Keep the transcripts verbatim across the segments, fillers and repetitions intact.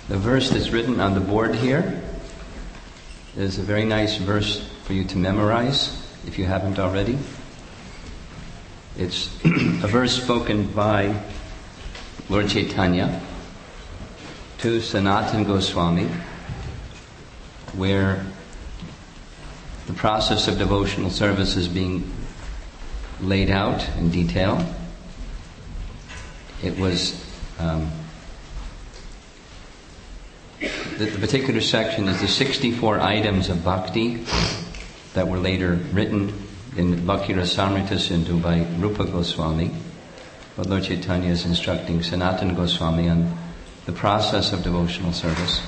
The verse that's written on the board here is a very nice verse for you to memorize if you haven't already. It's a verse spoken by Lord Chaitanya to Sanatana Goswami, where the process of devotional service is being laid out in detail. It was um, the, the particular section is the sixty-four items of bhakti that were later written in Bhakti Rasamrita Sindhu by Rupa Goswami. But Lord Chaitanya is instructing Sanatana Goswami on the process of devotional service.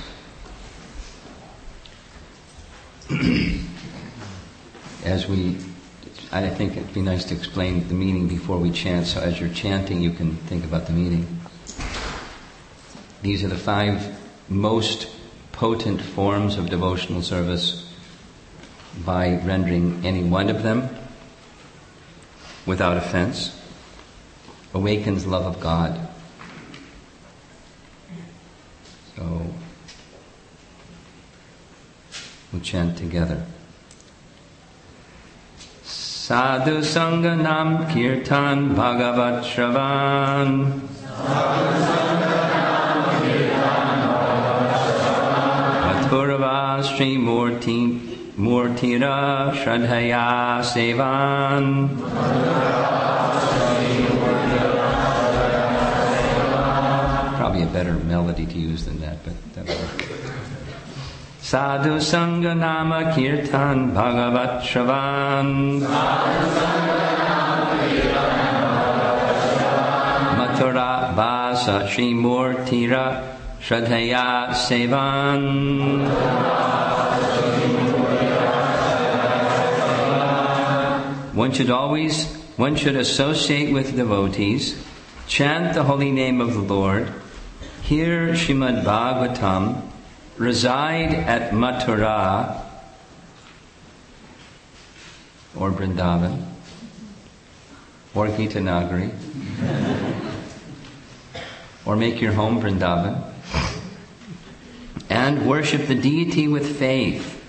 As we, I think it'd be nice to explain the meaning before we chant, so as you're chanting you can think about the meaning. These are the five most potent forms of devotional service. By rendering any one of them without offense, awakens love of God. So, we'll chant together. Sadhu Sangha Nam Kirtan Bhagavat Shravan. Mathurava Sri Murti Murtira Shradhaya Sevan. Probably a better melody to use than that, but that will work. Sadhu Sangha Nama Kirtan Bhagavat Shravan. Mathura Vasa Shri Murtira Shradhaya Sevan. One should always, one should associate with devotees, chant the holy name of the Lord, hear Srimad Bhagavatam, reside at Mathura or Vrindavan or Gita Nagari or make your home Vrindavan and worship the deity with faith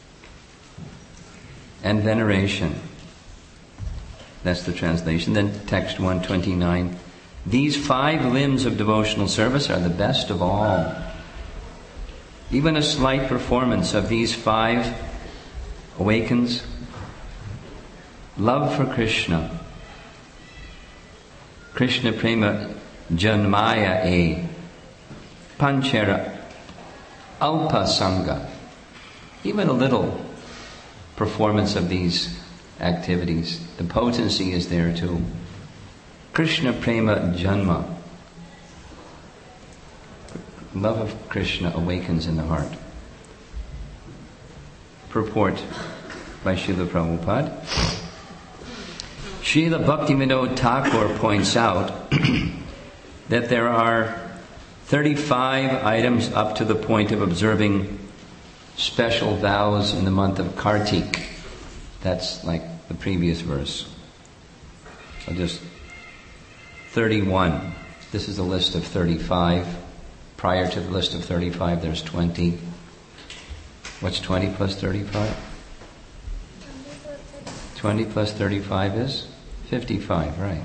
and veneration. That's the translation. Then text one twenty-nine. These five limbs of devotional service are the best of all. Even a slight performance of these five awakens love for Krishna. Krishna prema janmaya e panchera alpa sangha. Even a little performance of these activities, the potency is there too. Krishna prema janma. Love of Krishna awakens in the heart. Purport by Srila Prabhupada. Srila Bhaktivinoda Thakur points out that there are thirty-five items up to the point of observing special vows in the month of Kartik. That's like the previous verse. So just thirty-one. This is a list of thirty-five. Prior to the list of thirty-five, there's twenty. What's twenty plus thirty-five? twenty plus thirty-five is fifty-five, right.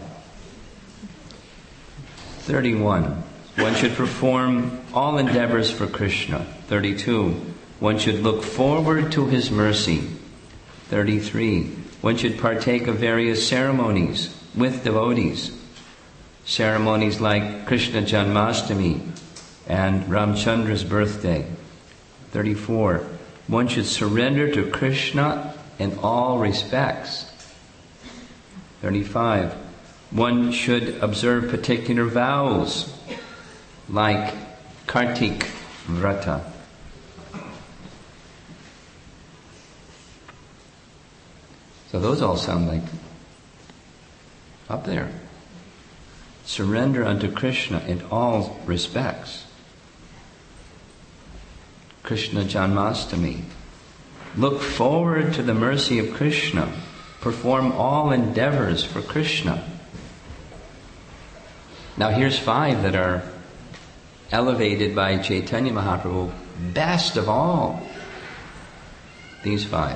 thirty-one. One should perform all endeavors for Krishna. thirty-two. One should look forward to his mercy. thirty-three. One should partake of various ceremonies with devotees. Ceremonies like Krishna Janmashtami and Ramchandra's birthday. thirty-four. One should surrender to Krishna in all respects. thirty-five. One should observe particular vows like Kartik Vrata. So those all sound like up there. Surrender unto Krishna in all respects. Krishna Janmashtami. Look forward to the mercy of Krishna. Perform all endeavors for Krishna. Now here's five that are elevated by Chaitanya Mahaprabhu best of all. These five.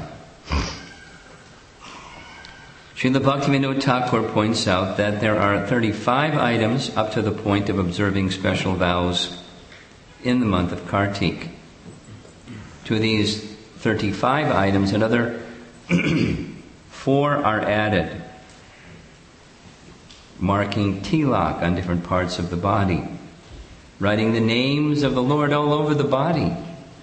Srila Bhaktivinoda Thakur points out that there are thirty-five items up to the point of observing special vows in the month of Kartik. To these thirty-five items, another four are added, marking tilak on different parts of the body, writing the names of the Lord all over the body.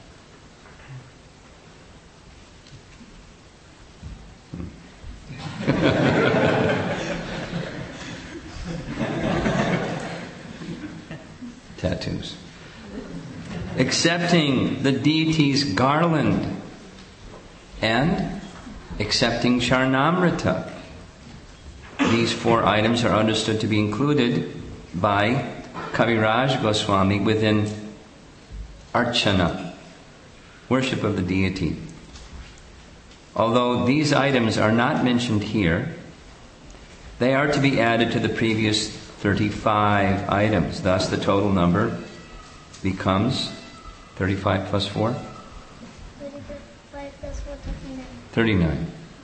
Tattoos. Accepting the deity's garland and accepting Charnamrita. These four items are understood to be included by Kaviraj Goswami within Archana, worship of the deity. Although these items are not mentioned here, they are to be added to the previous thirty-five items. Thus the total number becomes thirty-five plus four? thirty-five plus four, thirty-nine. thirty-nine.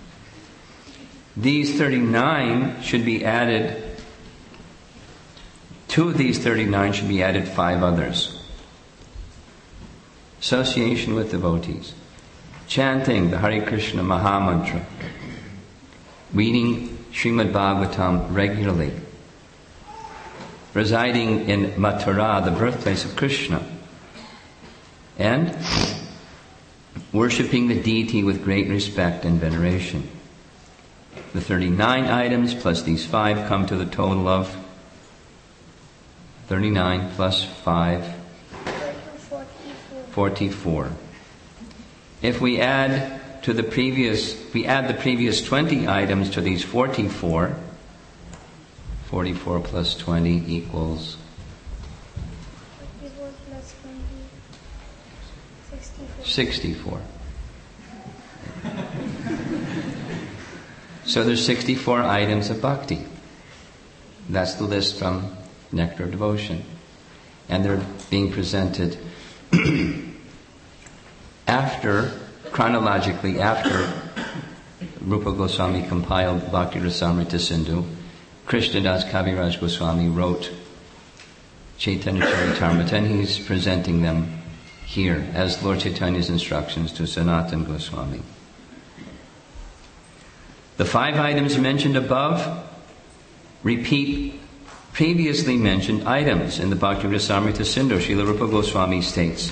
These thirty-nine should be added, two of these thirty-nine should be added five others. Association with devotees, chanting the Hare Krishna Mahamantra, reading Srimad Bhagavatam regularly, residing in Mathura, the birthplace of Krishna, and worshipping the deity with great respect and veneration. The thirty-nine items plus these five come to the total of thirty-nine plus five, forty-four. If we add to the previous, we add the previous twenty items to these forty-four, forty-four plus twenty equals forty-four plus twenty, sixty-four. sixty-four. So there's sixty-four items of bhakti. That's the list from Nectar of Devotion. And they're being presented after, chronologically after Rupa Goswami compiled Bhakti Rasamrita Sindhu. Krishnadas Kaviraj Goswami wrote Chaitanya Charitamrita, and he's presenting them here as Lord Chaitanya's instructions to Sanatana Goswami. The five items mentioned above repeat previously mentioned items in the Bhakti Rasamrita Sindhu. Srila Rupa Goswami states,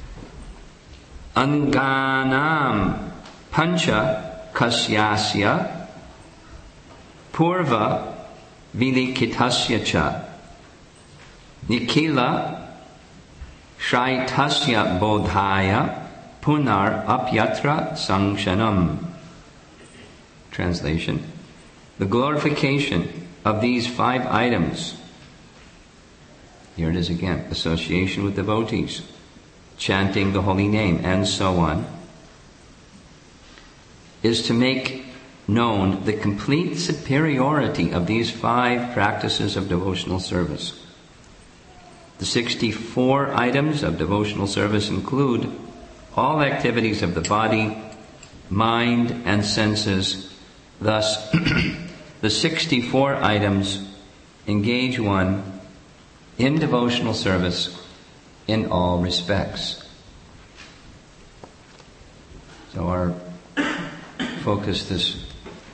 Anganam pancha kasyasya purva vilikitasya cha nikila shaitasya bodhaya punar apyatra sangshanam. Translation: the glorification of these five items, here it is again, association with devotees, chanting the holy name, and so on, is to make known the complete superiority of these five practices of devotional service. The sixty-four items of devotional service include all activities of the body, mind, and senses. Thus, the sixty-four items engage one in devotional service in all respects. So our focus this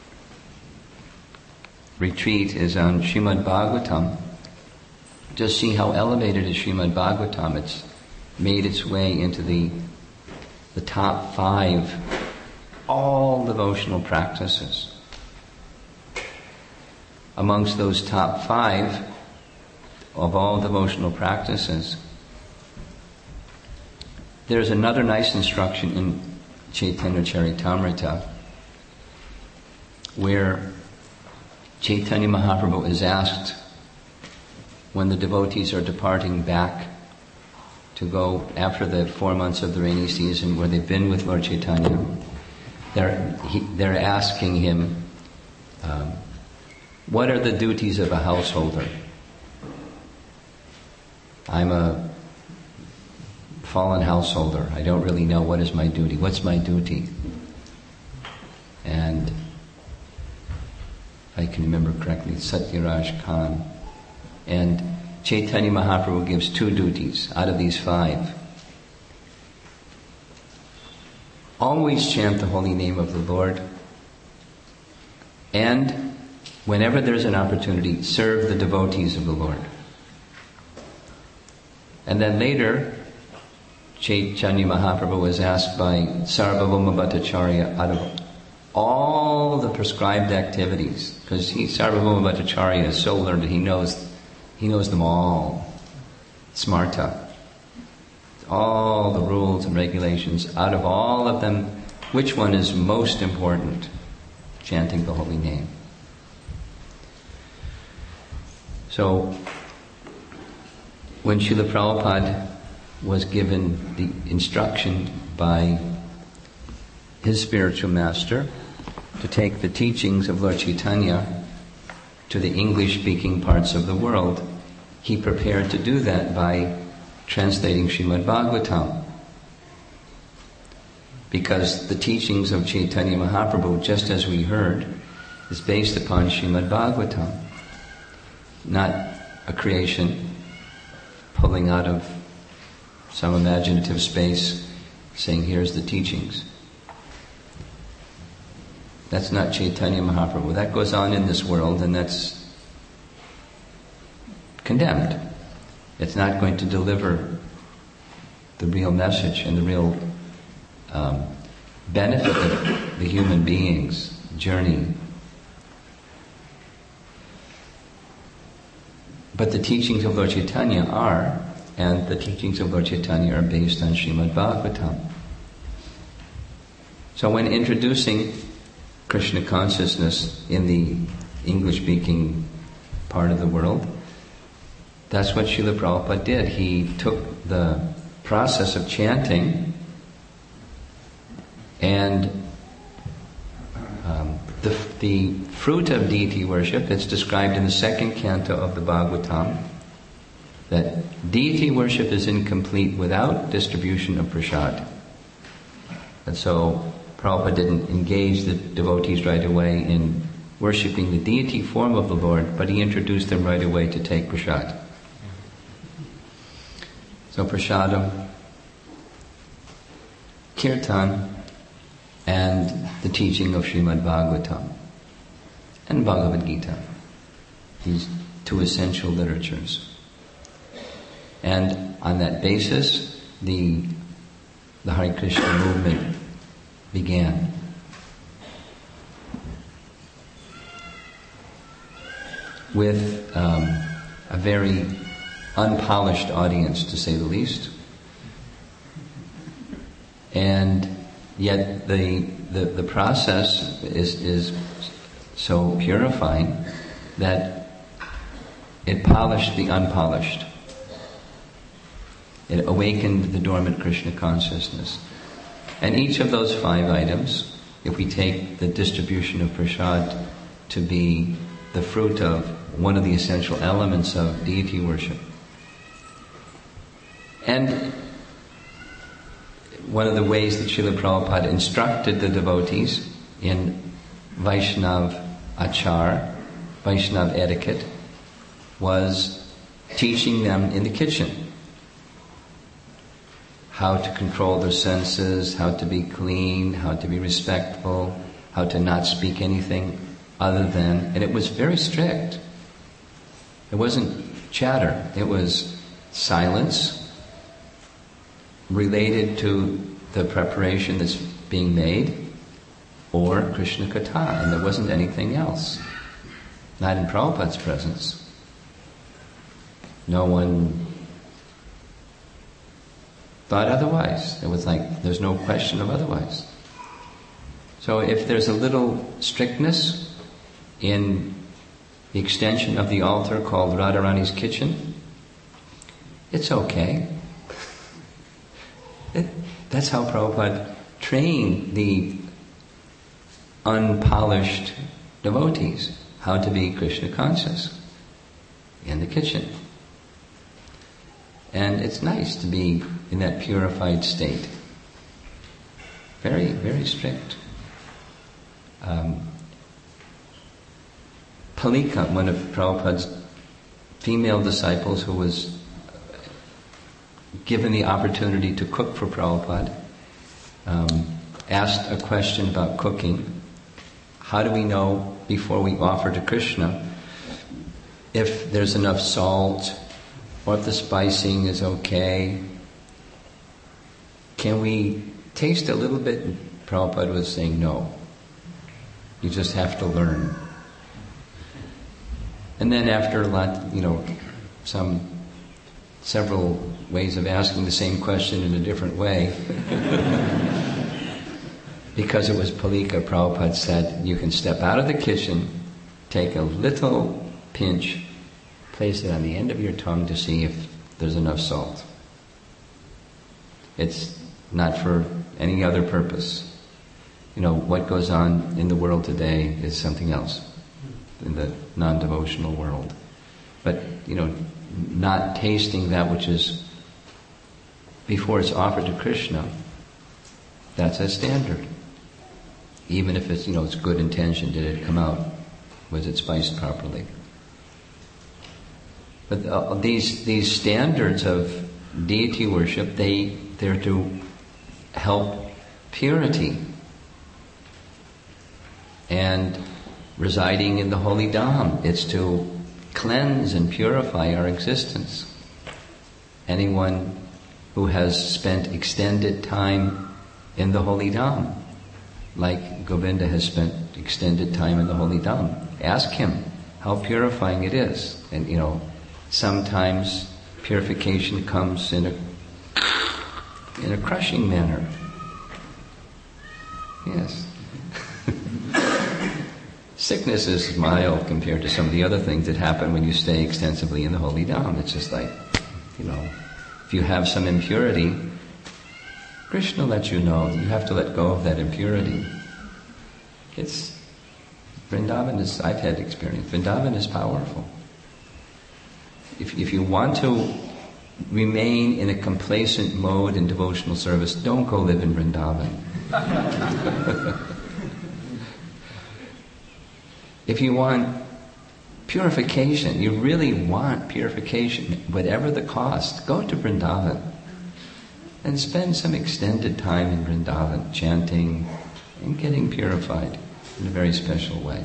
retreat is on Srimad Bhagavatam. Just see how elevated is Srimad Bhagavatam. It's made its way into the the top five all devotional practices. Amongst those top five of all devotional practices, there's another nice instruction in Chaitanya Charitamrita where Chaitanya Mahaprabhu is asked, when the devotees are departing back to go after the four months of the rainy season where they've been with Lord Chaitanya, they're, he, they're asking him, um, what are the duties of a householder? I'm a fallen householder. I don't really know what is my duty. What's my duty? And if I can remember correctly, Satyaraj Khan. And Chaitanya Mahaprabhu gives two duties out of these five. Always chant the holy name of the Lord, and whenever there's an opportunity, serve the devotees of the Lord. And then later, Chaitanya Mahaprabhu was asked by Sarvabhauma Bhattacharya, out of all the prescribed activities, because he, Sarvabhauma Bhattacharya is so learned, he knows, he knows them all. Smarta. All the rules and regulations. Out of all of them, which one is most important? Chanting the holy name. So, when Srila Prabhupada was given the instruction by his spiritual master to take the teachings of Lord Chaitanya to the English-speaking parts of the world, he prepared to do that by translating Srimad Bhagavatam. Because the teachings of Chaitanya Mahaprabhu, just as we heard, is based upon Srimad Bhagavatam. Not a creation pulling out of some imaginative space saying, here's the teachings. That's not Chaitanya Mahaprabhu. That goes on in this world, and that's condemned. It's not going to deliver the real message and the real um, benefit of the human being's journey. But the teachings of Lord Chaitanya are, and the teachings of Lord Chaitanya are based on Srimad Bhagavatam. So when introducing Krishna consciousness in the English-speaking part of the world, that's what Srila Prabhupada did. He took the process of chanting and um, the, the fruit of deity worship that's described in the second canto of the Bhagavatam, that deity worship is incomplete without distribution of prasad. And so Prabhupada didn't engage the devotees right away in worshipping the deity form of the Lord, but he introduced them right away to take prasad. So prasadam, kirtan, and the teaching of Srimad Bhagavatam and Bhagavad Gita, these two essential literatures. And on that basis, the, the Hare Krishna movement began. With um, a very unpolished audience, to say the least. And yet the the, the process is, is so purifying that it polished the unpolished. It awakened the dormant Krishna consciousness. And each of those five items, if we take the distribution of prasad to be the fruit of one of the essential elements of deity worship, and one of the ways that Srila Prabhupada instructed the devotees in Vaishnav Achar, Vaishnav etiquette, was teaching them in the kitchen how to control their senses, how to be clean, how to be respectful, how to not speak anything other than, and it was very strict. It wasn't chatter, it was silence related to the preparation that's being made, or Krishna Katha, and there wasn't anything else. Not in Prabhupada's presence. No one thought otherwise. It was like, there's no question of otherwise. So if there's a little strictness in the extension of the altar called Radharani's kitchen, it's okay. It, that's how Prabhupada trained the unpolished devotees how to be Krishna conscious in the kitchen. And it's nice to be in that purified state. Very, very strict. Um, Palika, one of Prabhupada's female disciples who was given the opportunity to cook for Prabhupada, um, asked a question about cooking. How do we know before we offer to Krishna if there's enough salt or if the spicing is okay? Can we taste a little bit? And Prabhupada was saying no. You just have to learn. And then after a lot, you know, some several ways of asking the same question in a different way, because it was Palika, Prabhupada said, you can step out of the kitchen, take a little pinch, place it on the end of your tongue to see if there's enough salt. It's not for any other purpose. You know, what goes on in the world today is something else, in the non-devotional world. But, you know, not tasting that which is, before it's offered to Krishna, that's a standard. Even if it's, you know, it's good intention, did it come out? Was it spiced properly? But uh, these these standards of deity worship, they they're to help purity. And residing in the holy dham, it's to cleanse and purify our existence. Anyone who has spent extended time in the holy dham, like Govinda has spent extended time in the holy dham, ask him how purifying it is. And, you know, sometimes purification comes in a in a crushing manner. Yes. Sickness is mild compared to some of the other things that happen when you stay extensively in the holy dham. It's just like, you know, if you have some impurity, Krishna lets you know that you have to let go of that impurity. It's, Vrindavan is, I've had experience, Vrindavan is powerful. If, if you want to remain in a complacent mode in devotional service, don't go live in Vrindavan. If you want purification, you really want purification, whatever the cost, go to Vrindavan and spend some extended time in Vrindavan, chanting and getting purified in a very special way.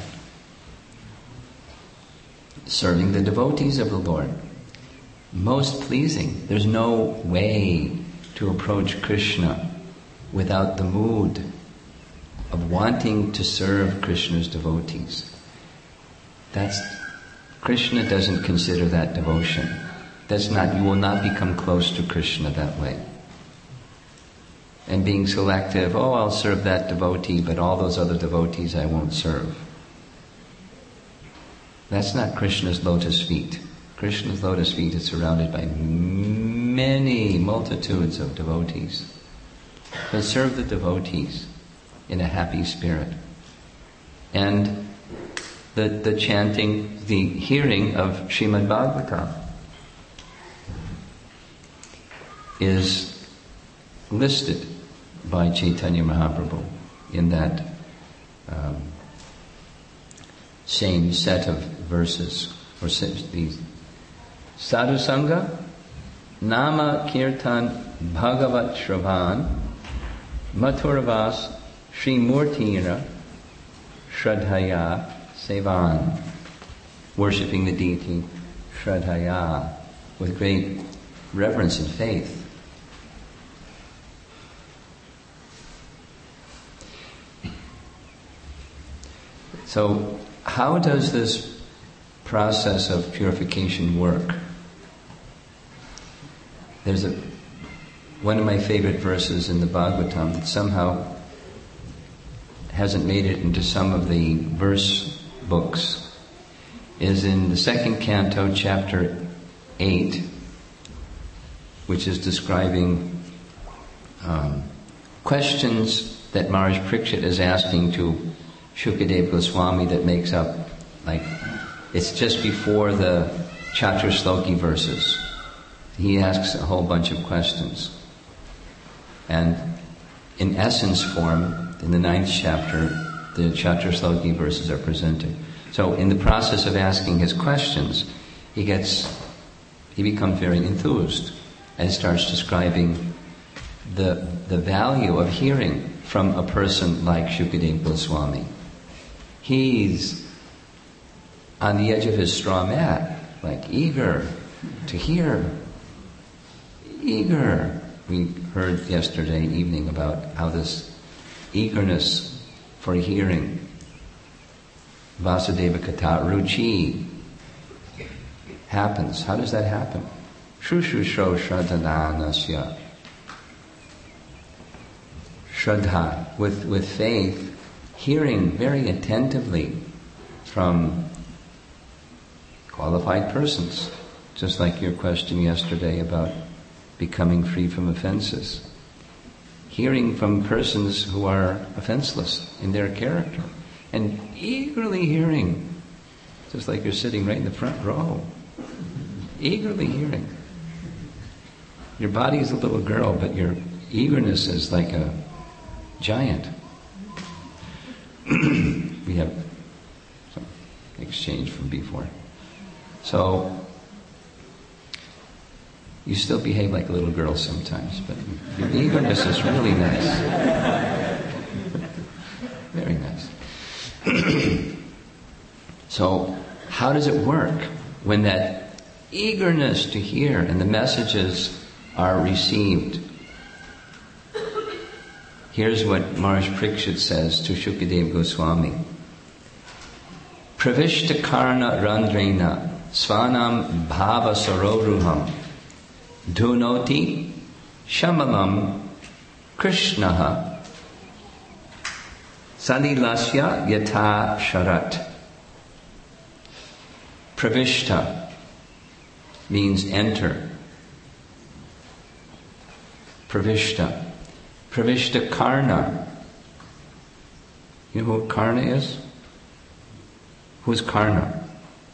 Serving the devotees of the Lord. Most pleasing. There's no way to approach Krishna without the mood of wanting to serve Krishna's devotees. That's, Krishna doesn't consider that devotion. That's not, you will not become close to Krishna that way. And being selective, oh, I'll serve that devotee, but all those other devotees I won't serve. That's not Krishna's lotus feet. Krishna's lotus feet is surrounded by many multitudes of devotees. So serve the devotees in a happy spirit. And the, the chanting, the hearing of Srimad Bhagavatam is listed by Chaitanya Mahaprabhu in that um, same set of verses, or these Sadhu Sangha, Nama Kirtan Bhagavat Shravan, Mathuravas Sri Murtira Shraddhaya Sevan, worshipping the deity Shraddhaya with great reverence and faith. So, how does this process of purification work? There's a one of my favorite verses in the Bhagavatam that somehow hasn't made it into some of the verse books, is in the second canto, chapter eight, which is describing um, questions that Maharaj Parikshit is asking to Shukadev Goswami that makes up, like, it's just before the Chatur Shloki verses. He asks a whole bunch of questions. And in essence form, in the ninth chapter, the Chaturshloki verses are presented. So in the process of asking his questions, he gets, he becomes very enthused and starts describing the the value of hearing from a person like Shukadeva Goswami. He's on the edge of his straw mat, like eager to hear, eager. We heard yesterday evening about how this eagerness for hearing, Vasudeva Kata Ruchi, happens. How does that happen? Shushusho Shraddhanasya. Shraddha, with, with faith, hearing very attentively from qualified persons, just like your question yesterday about becoming free from offenses. Hearing from persons who are offenseless in their character, and eagerly hearing, just like you're sitting right in the front row, eagerly hearing. Your body is a little girl, but your eagerness is like a giant. We have some exchange from before. So, you still behave like a little girl sometimes, but your eagerness is really nice. Very nice. So, how does it work when that eagerness to hear and the messages are received? Here's what Maharaj Parikshit says to Shukadeva Goswami. Pravishta karna randrena svanam bhava saroruham dhunoti shamalam krishnaha salilasya yata sharat. Pravishta means enter. Pravishta. Pravishta Karna. You know who Karna is? Who's Karna?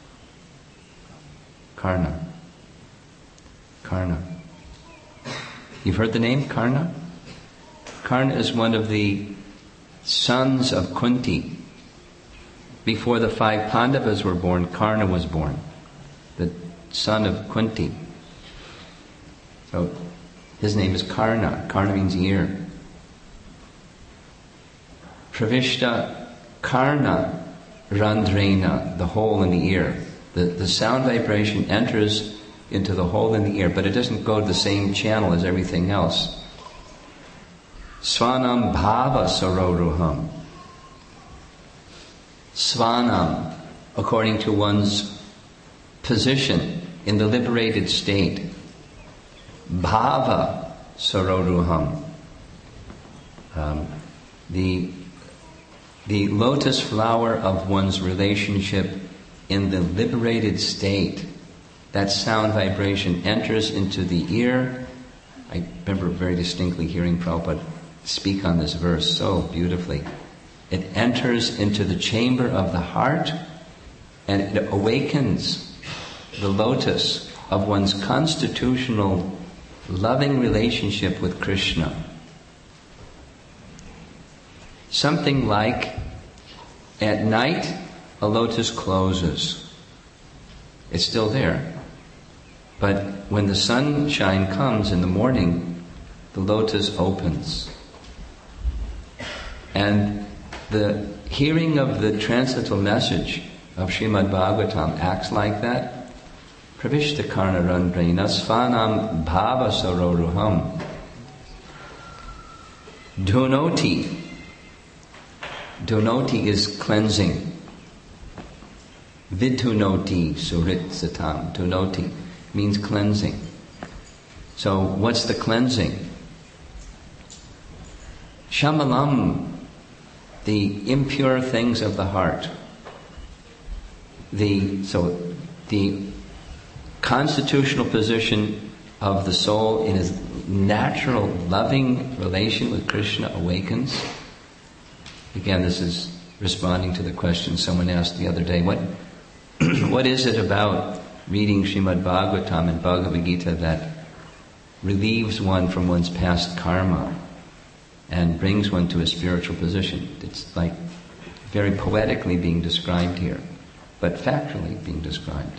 Karna. Karna. You've heard the name Karna? Karna is one of the sons of Kunti. Before the five Pandavas were born, Karna was born, the son of Kunti. So his name is Karna. Karna means ear. Pravishta Karna Randrena, the hole in the ear. The, the sound vibration enters into the hole in the ear, but it doesn't go to the same channel as everything else. Svanam bhava saroruham. Svanam, according to one's position in the liberated state. Bhava saroruham. Um, the The lotus flower of one's relationship in the liberated state, that sound vibration enters into the ear. I remember very distinctly hearing Prabhupada speak on this verse so beautifully. It enters into the chamber of the heart and it awakens the lotus of one's constitutional loving relationship with Krishna. Something like, at night, a lotus closes. It's still there. But when the sunshine comes in the morning, the lotus opens. And the hearing of the transcendental message of Srimad Bhagavatam acts like that. Pravishta karna randrena svanam bhava saroruham dhunoti. Dhunoti is cleansing. Vidhunoti surit satam. Dhunoti means cleansing. So what's the cleansing? Shamalam, the impure things of the heart. The so the constitutional position of the soul in his natural loving relation with Krishna awakens. Again, this is responding to the question someone asked the other day. What what is it about reading Srimad Bhagavatam and Bhagavad Gita that relieves one from one's past karma and brings one to a spiritual position. It's like very poetically being described here, but factually being described.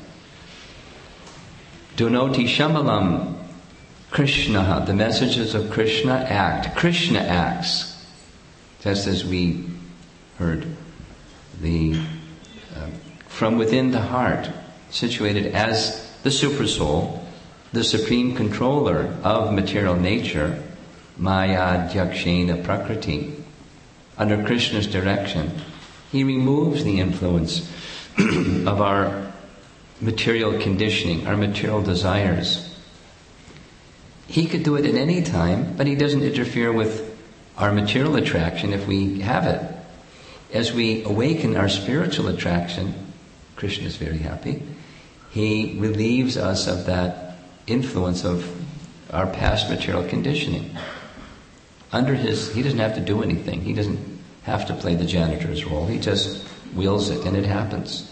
Dunoti Shamalam Krishna, the messages of Krishna act. Krishna acts, just as we heard, the uh, from within the heart, situated as the Supersoul, the supreme controller of material nature, Maya Dhyakshena Prakriti. Under Krishna's direction, he removes the influence of our material conditioning, our material desires. He could do it at any time, but he doesn't interfere with our material attraction if we have it. As we awaken our spiritual attraction, Krishna is very happy. He relieves us of that influence of our past material conditioning. Under his, he doesn't have to do anything. He doesn't have to play the janitor's role. He just wills it, and it happens.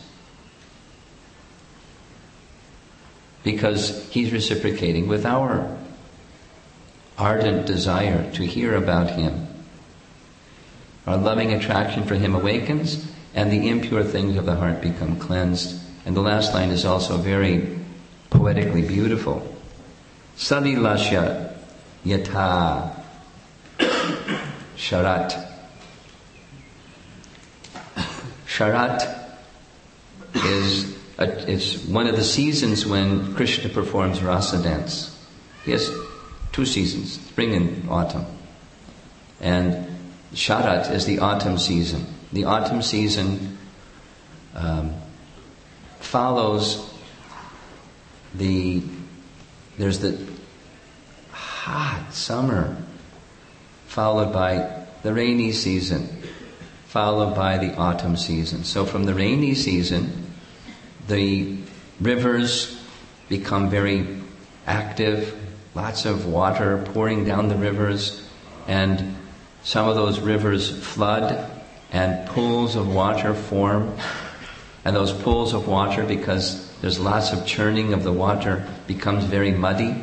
Because he's reciprocating with our ardent desire to hear about him. Our loving attraction for him awakens, and the impure things of the heart become cleansed. And the last line is also very poetically beautiful. Salilasya yatha sharat. Sharat is a, is one of the seasons when Krishna performs rasa dance. He has two seasons, spring and autumn. And Sharat is the autumn season. The autumn season um, follows the, there's the hot summer, followed by the rainy season, followed by the autumn season. So from the rainy season, the rivers become very active, lots of water pouring down the rivers, and some of those rivers flood and pools of water form. And those pools of water, because there's lots of churning of the water, becomes very muddy.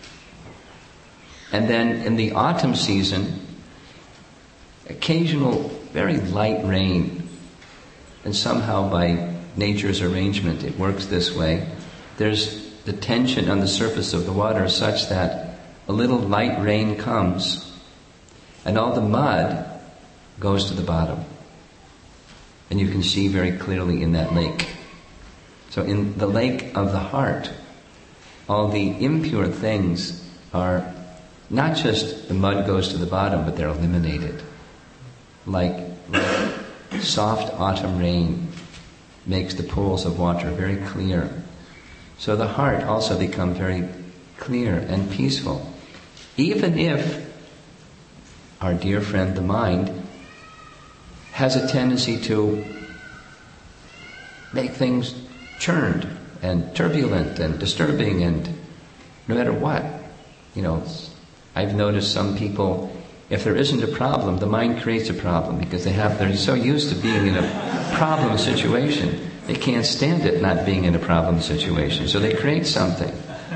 And then in the autumn season, occasional very light rain, and somehow by nature's arrangement it works this way. There's the tension on the surface of the water such that a little light rain comes and all the mud goes to the bottom. And you can see very clearly in that lake. So in the lake of the heart, all the impure things are not just the mud goes to the bottom, but they're eliminated. Like, like soft autumn rain makes the pools of water very clear. So the heart also becomes very clear and peaceful. Even if our dear friend the mind has a tendency to make things churned and turbulent and disturbing, and no matter what, you know, I've noticed some people, if there isn't a problem, the mind creates a problem because they have, they're so used to being in a problem situation, they can't stand it not being in a problem situation, so they create something.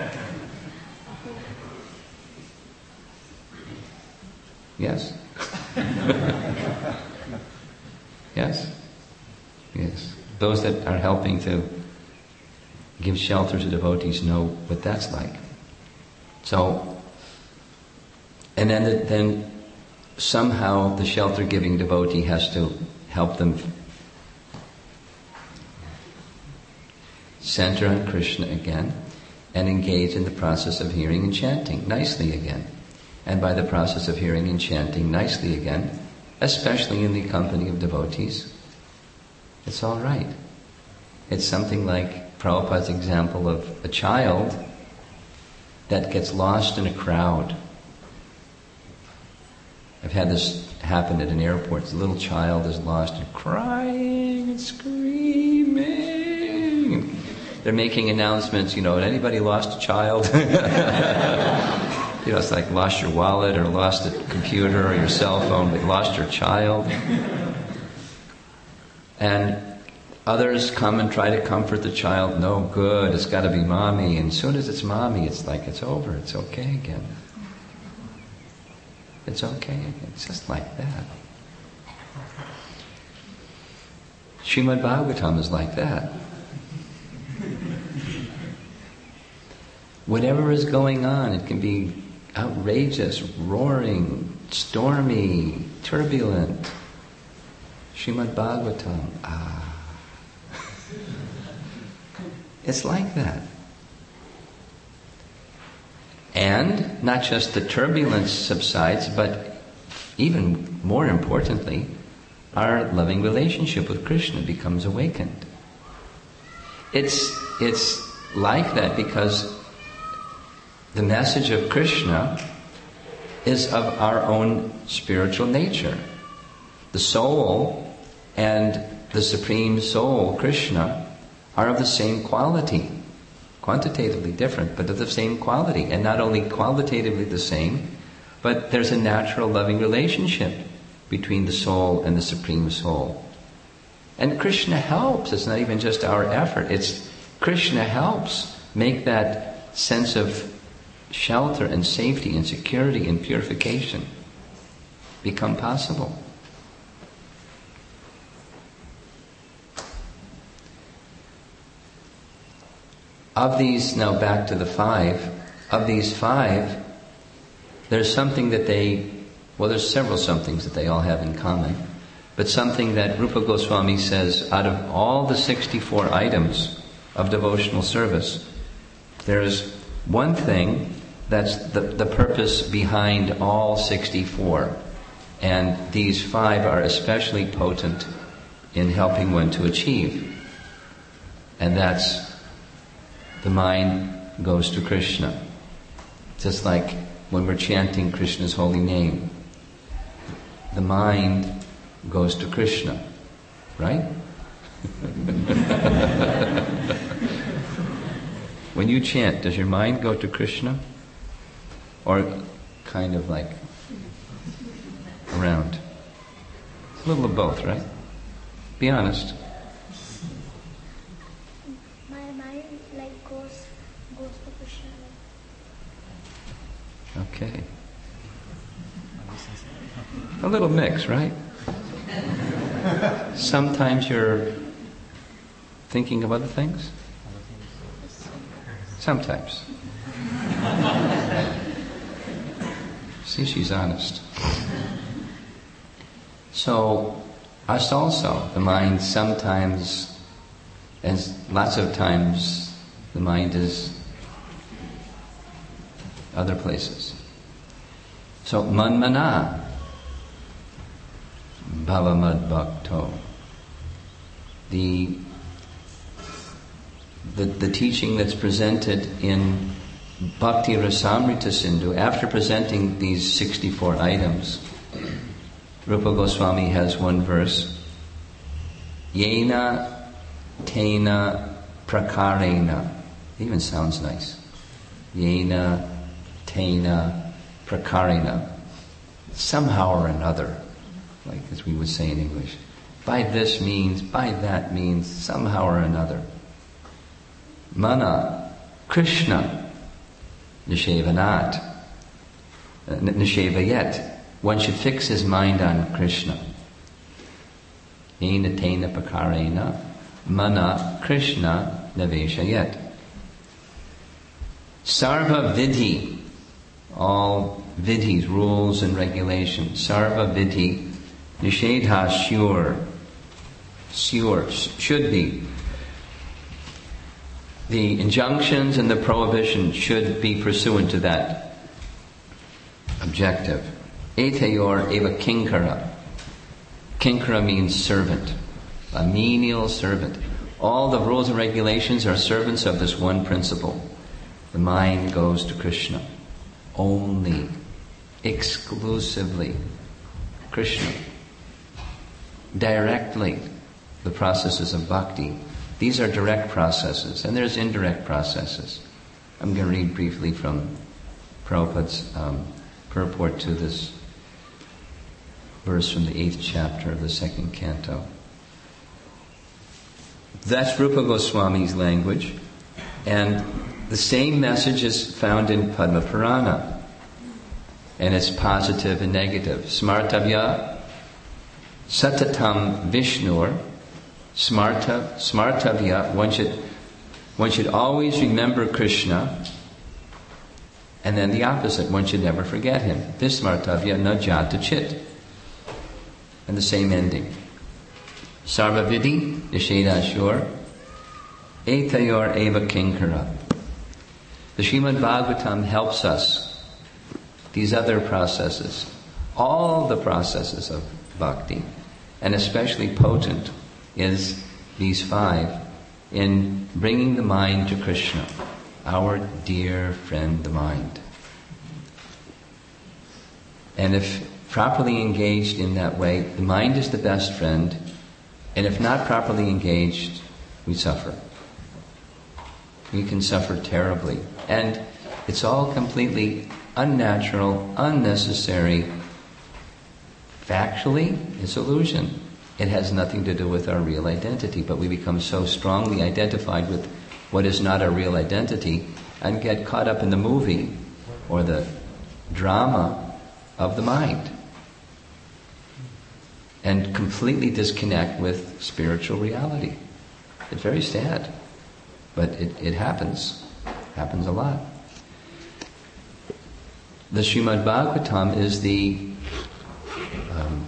Yes? Yes? Yes. Those that are helping to give shelter to devotees know what that's like. So, and then the, then somehow the shelter-giving devotee has to help them center on Krishna again and engage in the process of hearing and chanting nicely again. And by the process of hearing and chanting nicely again, especially in the company of devotees, it's all right. It's something like Prabhupada's example of a child that gets lost in a crowd. I've had this happen at an airport. The little child is lost and crying and screaming. They're making announcements, you know, anybody lost a child? You know, it's like lost your wallet or lost a computer or your cell phone, but lost your child. And Others come and try to comfort the child. No good, it's got to be mommy. And as soon as it's mommy, it's like it's over. It's okay again. It's okay again. It's just like that. Srimad Bhagavatam is like that. Whatever is going on, it can be outrageous, roaring, stormy, turbulent. Srimad Bhagavatam, ah. It's like that. And not just the turbulence subsides, but even more importantly, our loving relationship with Krishna becomes awakened. It's, it's like that because the message of Krishna is of our own spiritual nature. The soul and the Supreme Soul, Krishna, are of the same quality. Quantitatively different, but of the same quality. And not only qualitatively the same, but there's a natural loving relationship between the soul and the Supreme Soul. And Krishna helps. It's not even just our effort. It's Krishna helps make that sense of shelter and safety and security and purification become possible. Of these, now back to the five, of these five, there's something that they, well there's several somethings that they all have in common, but something that Rupa Goswami says, out of all the sixty-four items of devotional service, there's one thing that's the, the purpose behind all sixty-four, and these five are especially potent in helping one to achieve, and that's the mind goes to Krishna. Just like when we're chanting Krishna's holy name, the mind goes to Krishna, right? When you chant, does your mind go to Krishna? Or kind of like around? A little of both, right? Be honest. Okay. A little mix, right? Sometimes you're thinking of other things? Sometimes. See, she's honest. So, us also, the mind sometimes, as lots of times, the mind is other places. So, manmana, bhavamad bhakto. The, the the teaching that's presented in Bhakti Rasamrita Sindhu, after presenting these sixty-four items, Rupa Goswami has one verse, Yena tena prakarena. It even sounds nice. Yena tena prakarena. Somehow or another, like as we would say in English. By this means, by that means, somehow or another. Mana, Krishna, nishevanat, nishevayet. One should fix his mind on Krishna. Yena tena prakarena, mana Krishna naveshayet. Sarva vidhi, all vidhis, rules and regulations. Sarva vidhi, nishedha, sure, sure, should be. The injunctions and the prohibitions should be pursuant to that objective. Etayor eva kinkara. Kinkara means servant, a menial servant. All the rules and regulations are servants of this one principle. The mind goes to Krishna. Only, exclusively, Krishna. Directly, the processes of bhakti. These are direct processes, and there's indirect processes. I'm going to read briefly from Prabhupada's um, purport to this verse from the eighth chapter of the second canto. That's Rupa Goswami's language. And the same message is found in Padma Purana. And it's positive and negative. Smartavya satatam Vishnur. Smarta, smartavya, one should, one should always remember Krishna. And then the opposite, one should never forget him. Vismartavya na jata chit. And the same ending. Sarvavidi nishedashur etayor eva kinkara. The Srimad Bhagavatam helps us. These other processes, all the processes of bhakti, and especially potent is these five in bringing the mind to Krishna, our dear friend, the mind. And if properly engaged in that way, the mind is the best friend, and if not properly engaged, we suffer. We can suffer terribly. And it's all completely unnatural, unnecessary. Factually, it's illusion. It has nothing to do with our real identity, but we become so strongly identified with what is not our real identity and get caught up in the movie or the drama of the mind and completely disconnect with spiritual reality. It's very sad, but it, it happens. Happens a lot. The Srimad Bhagavatam is the um,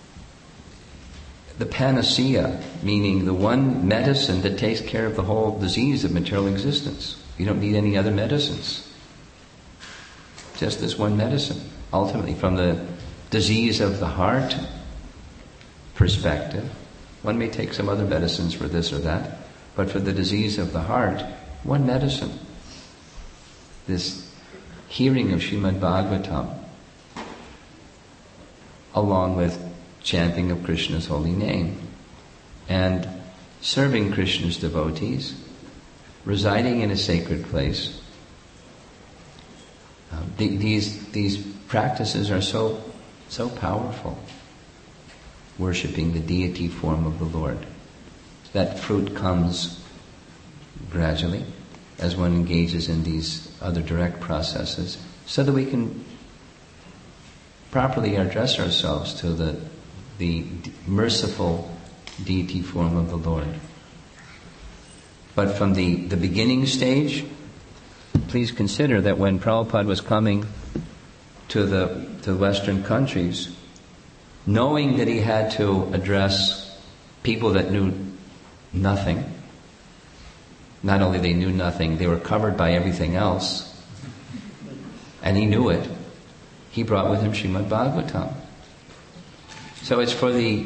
the panacea, meaning the one medicine that takes care of the whole disease of material existence. You don't need any other medicines. Just this one medicine. Ultimately, from the disease of the heart perspective, one may take some other medicines for this or that, but for the disease of the heart, one medicine. This hearing of Srimad Bhagavatam, along with chanting of Krishna's holy name, and serving Krishna's devotees, residing in a sacred place. Uh, the, these these practices are so so powerful. Worshipping the deity form of the Lord. That fruit comes gradually as one engages in these other direct processes, so that we can properly address ourselves to the the merciful deity form of the Lord. But from the, the beginning stage, please consider that when Prabhupada was coming to the to the Western countries, knowing that he had to address people that knew nothing, not only they knew nothing, they were covered by everything else, and he knew it, he brought with him Srimad Bhagavatam. So it's for the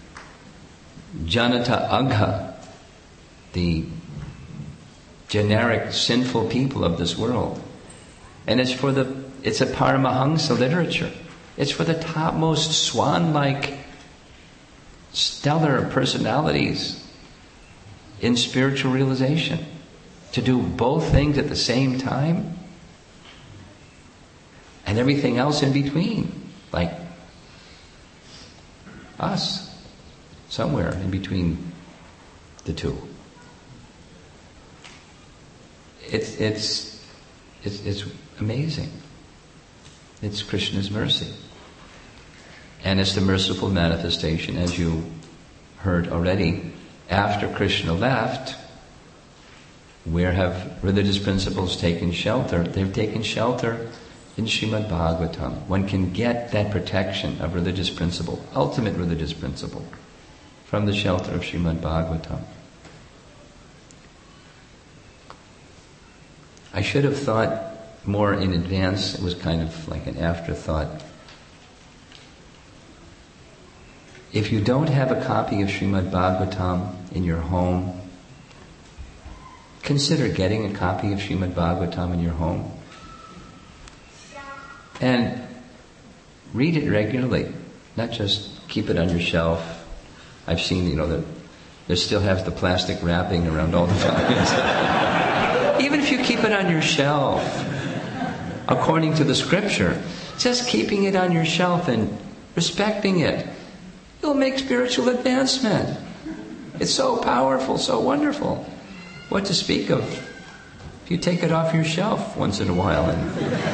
Janata Agha, the generic sinful people of this world. And it's for the, it's a Paramahamsa literature. It's for the topmost swan-like stellar personalities in spiritual realization. To do both things at the same time, and everything else in between, like us, somewhere in between the two. It's it's it's, it's amazing. It's Krishna's mercy, and it's the merciful manifestation, as you heard already. After Krishna left, where have religious principles taken shelter? They've taken shelter in Srimad Bhagavatam. One can get that protection of religious principle, ultimate religious principle, from the shelter of Srimad Bhagavatam. I should have thought more in advance. It was kind of like an afterthought. If you don't have a copy of Srimad Bhagavatam in your home, consider getting a copy of Srimad Bhagavatam in your home. And read it regularly, not just keep it on your shelf. I've seen, you know, that there still has the plastic wrapping around all the volumes. Even if you keep it on your shelf, according to the scripture, just keeping it on your shelf and respecting it, it'll make spiritual advancement. It's so powerful, so wonderful. What to speak of if you take it off your shelf once in a while. And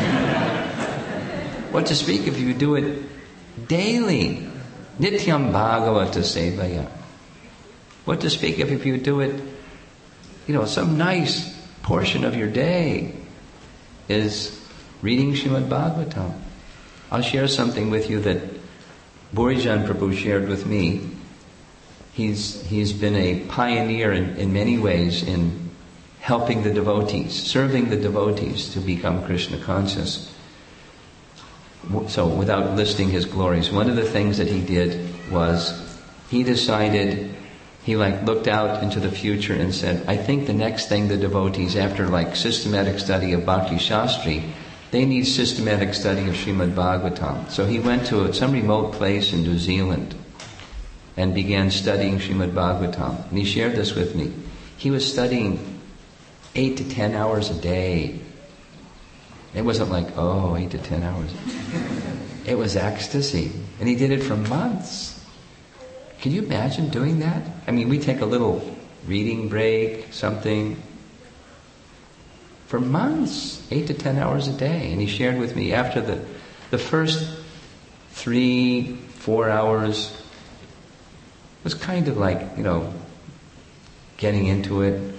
what to speak if you do it daily. Nityam Bhagavata Sevaya. What to speak of if you do it, you know, some nice portion of your day is reading Srimad Bhagavatam. I'll share something with you that Burijan Prabhu shared with me. He's he's been a pioneer in, in many ways in helping the devotees, serving the devotees to become Krishna conscious. So without listing his glories, one of the things that he did was he decided, he like looked out into the future and said, I think the next thing the devotees, after like systematic study of Bhakti Shastri, they need systematic study of Srimad Bhagavatam. So he went to some remote place in New Zealand and began studying Srimad Bhagavatam. And he shared this with me. He was studying eight to ten hours a day. It wasn't like, oh, eight to ten hours. It was ecstasy. And he did it for months. Can you imagine doing that? I mean, we take a little reading break, something. For months, eight to ten hours a day. And he shared with me after the, the first three, four hours was kind of like, you know, getting into it.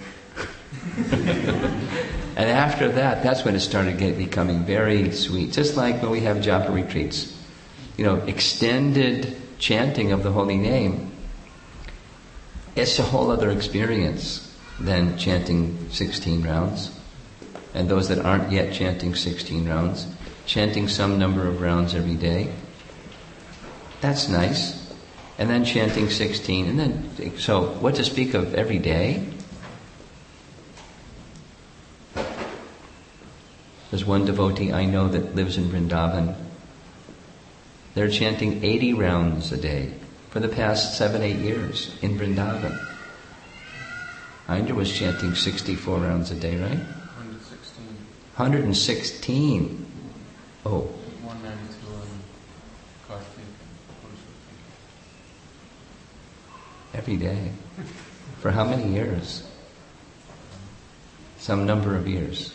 And after that, that's when it started getting, becoming very sweet. Just like when we have japa retreats. You know, extended chanting of the holy name. It's a whole other experience than chanting sixteen rounds. And those that aren't yet chanting sixteen rounds, chanting some number of rounds every day. That's nice. And then chanting sixteen. And then, so what to speak of every day? There's one devotee I know that lives in Vrindavan. They're chanting eighty rounds a day for the past seven, eight years in Vrindavan. Indra was chanting sixty-four rounds a day, right? one hundred sixteen. one hundred sixteen. Oh. one ninety-two on Kartik. Every day. For how many years? Some number of years.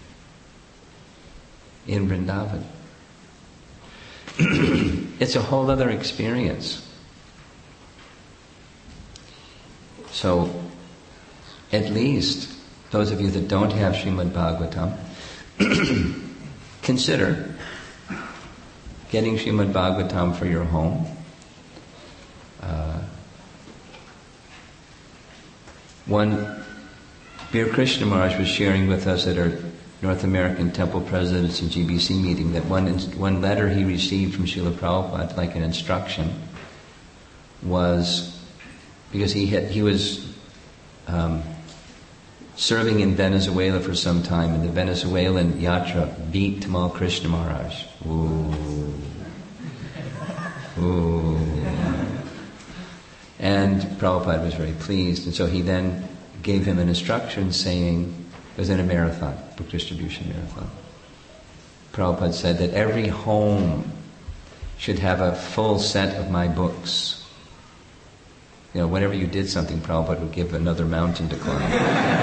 In Vrindavan. It's a whole other experience. So, at least, those of you that don't have Srimad Bhagavatam, consider getting Srimad Bhagavatam for your home. Uh, one, Bir Krishna Maharaj was sharing with us at our North American Temple Presidents and G B C meeting that one one letter he received from Srila Prabhupada, like an instruction, was because he had he was um, serving in Venezuela for some time, and the Venezuelan yatra beat Tamal Krishna Maharaj. Ooh, ooh, and Prabhupada was very pleased, and so he then gave him an instruction saying. It was in a marathon, book distribution marathon. Prabhupada said that every home should have a full set of my books. You know, whenever you did something, Prabhupada would give another mountain to climb.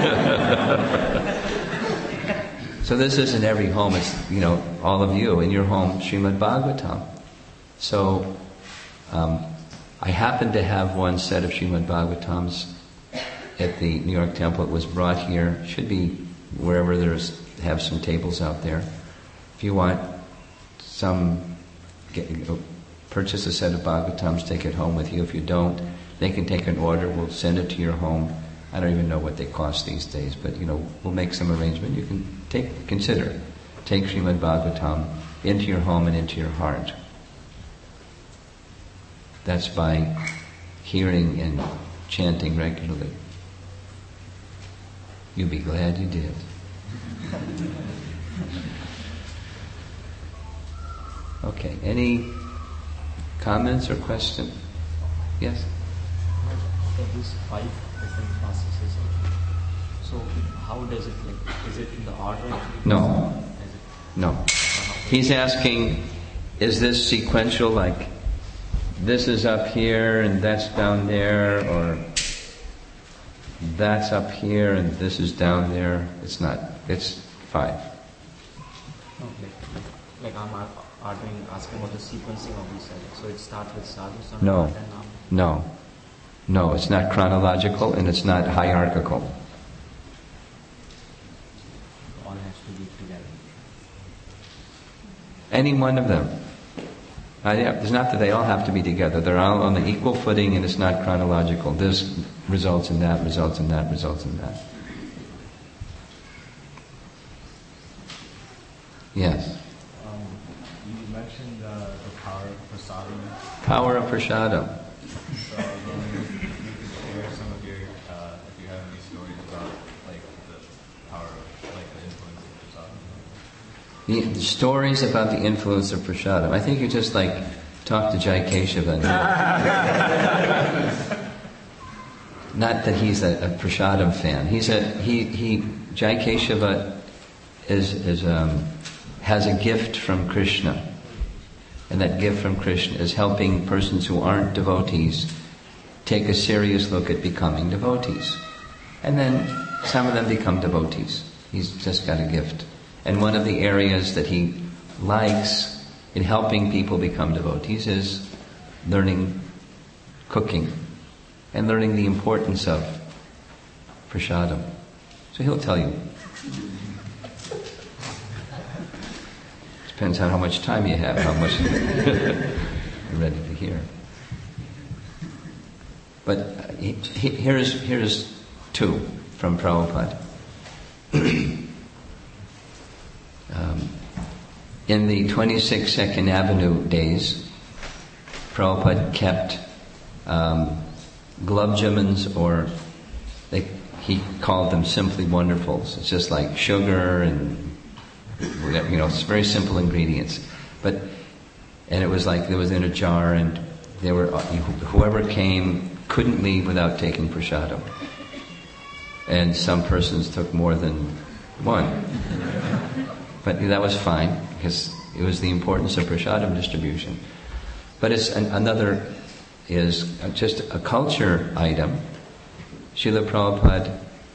So this isn't every home, it's, you know, all of you in your home, Srimad Bhagavatam. So, um, I happen to have one set of Srimad Bhagavatams at the New York Temple. It was brought here. Should be wherever there's have some tables out there. If you want some, get, purchase a set of Bhagavatams, take it home with you. If you don't, they can take an order. We'll send it to your home. I don't even know what they cost these days, but you know, we'll make some arrangement. You can take, consider, take Srimad Bhagavatam into your home and into your heart. That's by hearing and chanting regularly. You'll be glad you did. Okay, any comments or questions? Yes? There is five different processes. So how does it, like, is it in the order? No. No. He's asking, is this sequential, like this is up here and that's down there, or that's up here and this is down there. It's not. It's five. No, like, like I'm ar- arguing, asking about the sequencing of these cycles. So it starts with sadhu, samrat, No. and nam. No. No, it's not chronological and it's not hierarchical. All has to be together. Any one of them. I, it's not that they all have to be together. They're all on the equal footing and it's not chronological. This results in that, results in that, results in that. Yes. Um, you mentioned uh, the power of prasadam. Power of prasadam. So um, you could share some of your, uh, if you have any stories about like the power of, like the influence of prasadam. The stories about the influence of prasadam. I think you just like talk to Jai Keshava. Not that he's a, a prasadam fan. He's a he he. Jai Keshava is is um, has a gift from Krishna, and that gift from Krishna is helping persons who aren't devotees take a serious look at becoming devotees, and then some of them become devotees. He's just got a gift. And one of the areas that he likes in helping people become devotees is learning cooking and learning the importance of prasadam. So he'll tell you. Depends on how much time you have, how much you're ready to hear. But uh, he, he, here's, here's two from Prabhupada. Um, in the twenty-six Second Avenue days, Prabhupada kept um, glubjamins, or they, he called them simply wonderfuls. It's just like sugar and, you know, it's very simple ingredients. But, and it was like, it was in a jar, and they were, whoever came couldn't leave without taking prasadam. And some persons took more than one. But that was fine, because it was the importance of prasadam distribution. But it's an, another is just a culture item. Srila Prabhupada,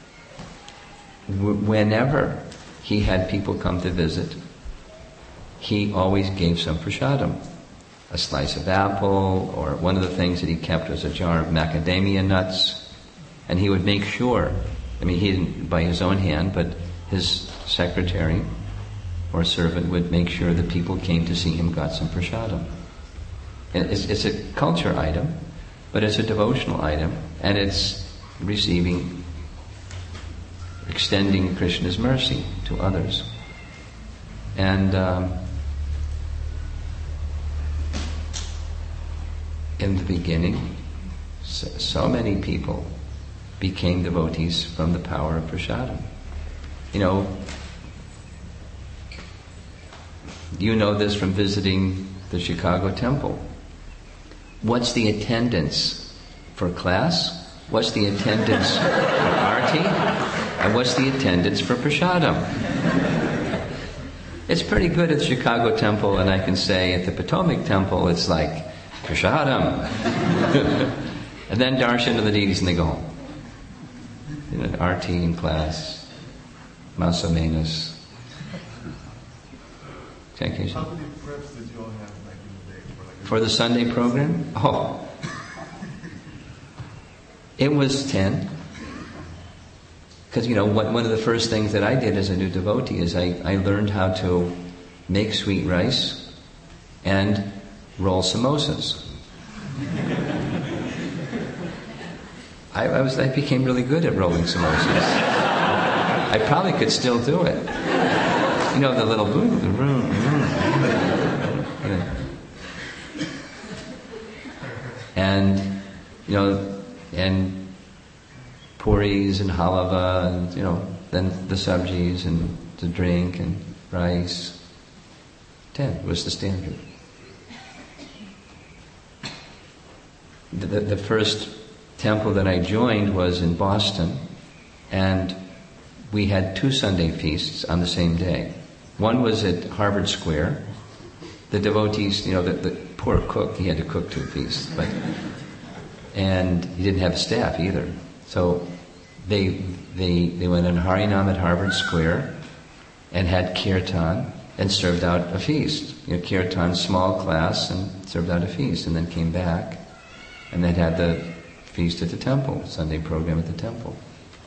w- whenever he had people come to visit, he always gave some prasadam. A slice of apple, or one of the things that he kept was a jar of macadamia nuts. And he would make sure, I mean, he didn't by his own hand, but his secretary or servant would make sure that people came to see him got some prasadam. And it's, it's a culture item, but it's a devotional item, and it's receiving, extending Krishna's mercy to others. And um, in the beginning, so, so many people became devotees from the power of prasadam. You know, you know this from visiting the Chicago temple. What's the attendance for class? What's the attendance for arti? And what's the attendance for prasadam? It's pretty good at the Chicago temple, and I can say at the Potomac temple it's like prasadam. And then darshan of the deities and they go home. You know, arti in class, mas o menos. How many preps did you all have back in the day for like a For the Sunday program? Oh. It was ten. Because, you know, what, one of the first things that I did as a new devotee is I, I learned how to make sweet rice and roll samosas. I, I was I became really good at rolling samosas. I probably could still do it. You know, the little boom, the room, and you know, and puris and halava, and you know, then the sabjis and the drink and rice. Ten was the standard. The, the, the first temple that I joined was in Boston, and we had two Sunday feasts on the same day. One was at Harvard Square. The devotees, you know, the, the poor cook, he had to cook two feasts, but and he didn't have staff either. So they they they went on Harinam at Harvard Square and had kirtan and served out a feast. You know, kirtan, small class, and served out a feast, and then came back and then had the feast at the temple, Sunday program at the temple.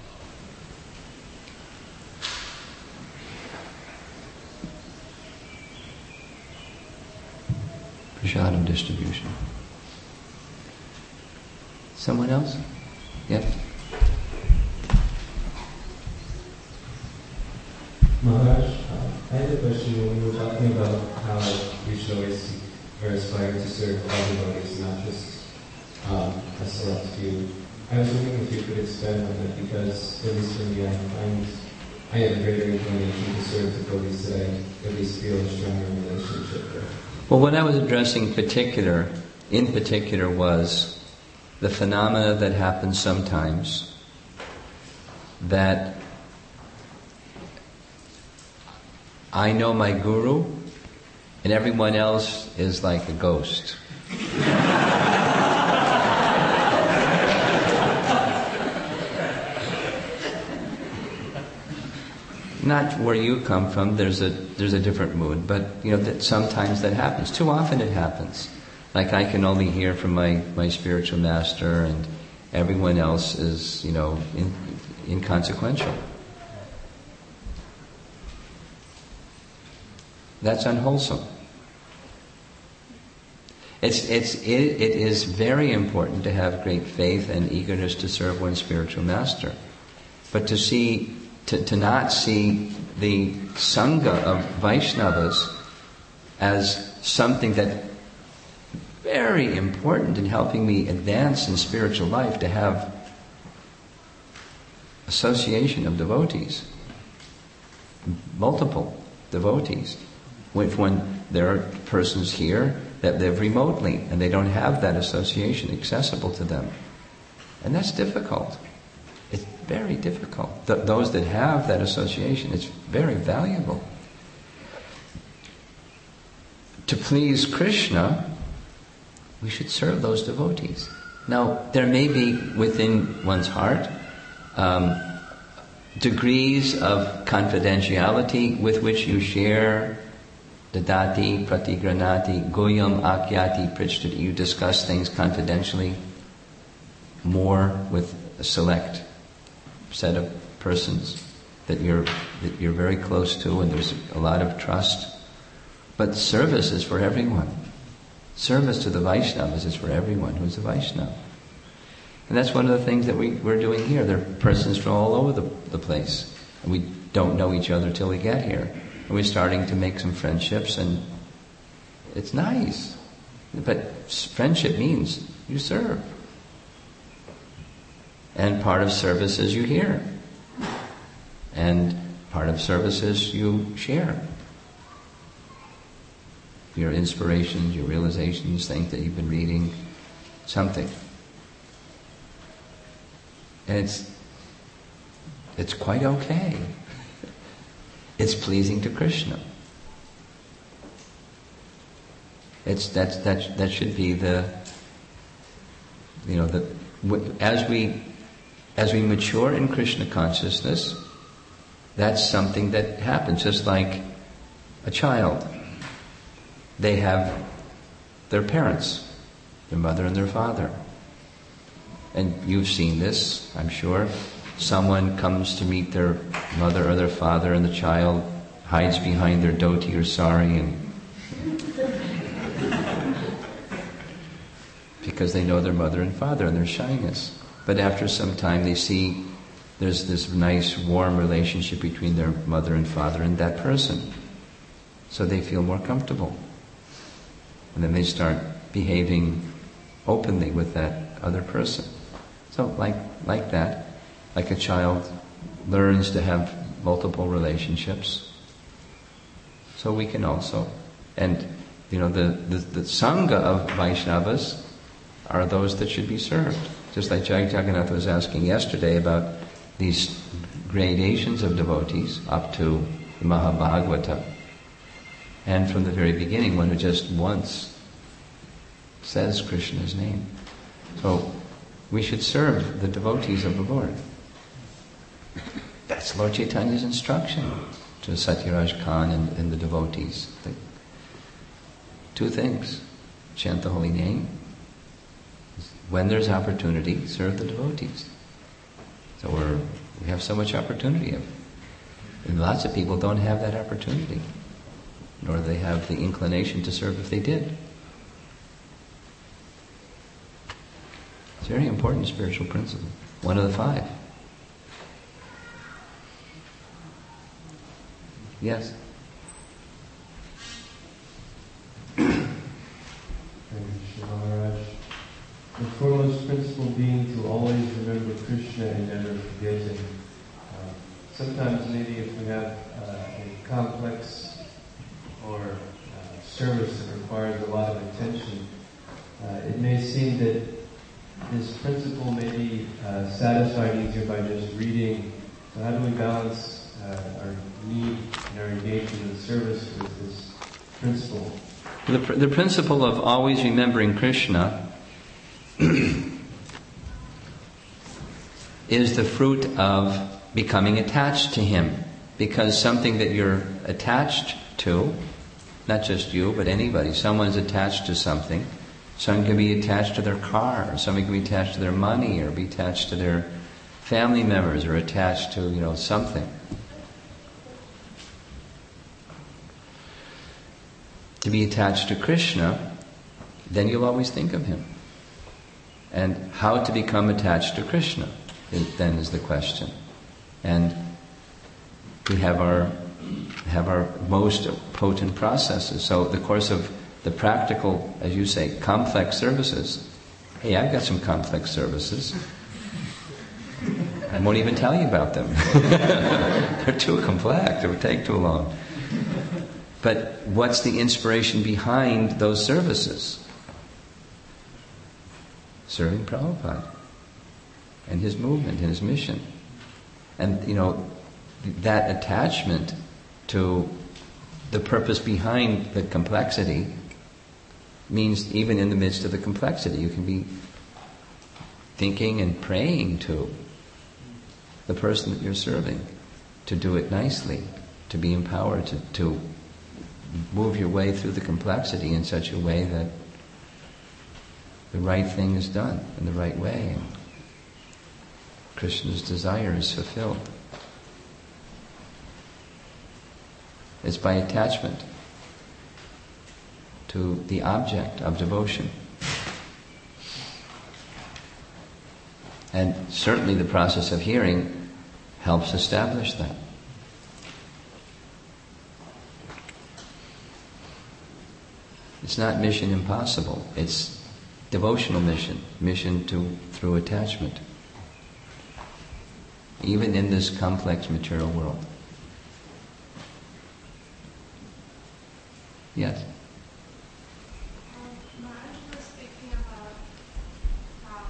Prasadam distribution. Someone else? Yes? Maharaj, uh, I had a question when we were talking about how we should always seek or aspire to serve all devotees, not just um, a select few. I was wondering if you could expand on that, because at least for me, I find I have a greater inclination to serve devotees that I at least feel a stronger relationship with. Well, what I was addressing particular, in particular was the phenomena that happen sometimes that I know my guru and everyone else is like a ghost. Not where you come from, there's a there's a different mood, but you know that sometimes that happens. Too often it happens. Like I can only hear from my, my spiritual master, and everyone else is, you know, in, inconsequential. That's unwholesome. It's it's it, it is very important to have great faith and eagerness to serve one's spiritual master, but to see to, to not see the sangha of Vaishnavas as something that very important in helping me advance in spiritual life, to have association of devotees, multiple devotees. If when there are persons here that live remotely and they don't have that association accessible to them, and that's difficult. It's very difficult. Th- those that have that association, it's very valuable. To please Krishna, we should serve those devotees. Now, there may be within one's heart um, degrees of confidentiality with which you share dadati, pratigranati, goyam akyati pritchati. You discuss things confidentially more with a select set of persons that you're that you're very close to, and there's a lot of trust. But service is for everyone. Service to the Vaishnavas is for everyone who's a Vaishnava. And that's one of the things that we, we're doing here. There are persons from all over the, the place. And we don't know each other till we get here. And we're starting to make some friendships, and it's nice. But friendship means you serve. And part of service is you hear. And part of service is you share. Your inspirations, your realizations, things that you've been reading, something. And it's it's quite okay. It's pleasing to Krishna. It's that's that that should be the you know the as we as we mature in Krishna consciousness, that's something that happens. Just like a child, they have their parents, their mother and their father. And you've seen this, I'm sure. Someone comes to meet their mother or their father, and the child hides behind their dhoti or sari, and because they know their mother and father and their shyness. But after some time they see there's this nice warm relationship between their mother and father and that person. So they feel more comfortable. And then they start behaving openly with that other person. So like like that, like a child learns to have multiple relationships, so we can also. And you know, the, the, the Sangha of Vaishnavas are those that should be served. Just like Jai Jagannath was asking yesterday about these gradations of devotees up to the Mahabhagavata. And from the very beginning, one who just once says Krishna's name. So we should serve the devotees of the Lord. That's Lord Chaitanya's instruction to Satyaraj Khan and, and the devotees. The, two things. Chant the holy name. When there's opportunity, serve the devotees. So we're, we have so much opportunity. And lots of people don't have that opportunity. Nor do they have the inclination to serve if they did. It's a very important spiritual principle. One of the five. Yes? Thank you, Shri Maharaj. The foremost principle being to always remember Krishna and never forget Him. Uh, sometimes maybe if we have uh, a complex or uh, service that requires a lot of attention, uh, it may seem that this principle may be uh, satisfied easier by just reading. So how do we balance uh, our need and our engagement in service with this principle? The, pr- the principle of always remembering Krishna is the fruit of becoming attached to Him. Because something that you're attached to, not just you, but anybody, someone's attached to something. Someone can be attached to their car, or someone can be attached to their money, or be attached to their family members, or attached to, you know, something. To be attached to Krishna, then you'll always think of Him. And how to become attached to Krishna, then is the question. And we have our have our most potent processes. So the course of the practical, as you say, complex services. Hey, I've got some complex services. I won't even tell you about them. They're too complex. It would take too long. But what's the inspiration behind those services? Serving Prabhupada and his movement and his mission. And, you know, that attachment to the purpose behind the complexity means even in the midst of the complexity, you can be thinking and praying to the person that you're serving, to do it nicely, to be empowered to, to move your way through the complexity in such a way that the right thing is done in the right way, and Krishna's desire is fulfilled. It's by attachment to the object of devotion. And certainly the process of hearing helps establish that. It's not mission impossible. It's devotional mission, mission to through attachment, even in this complex material world. Yes. Um, Maharaj was speaking about how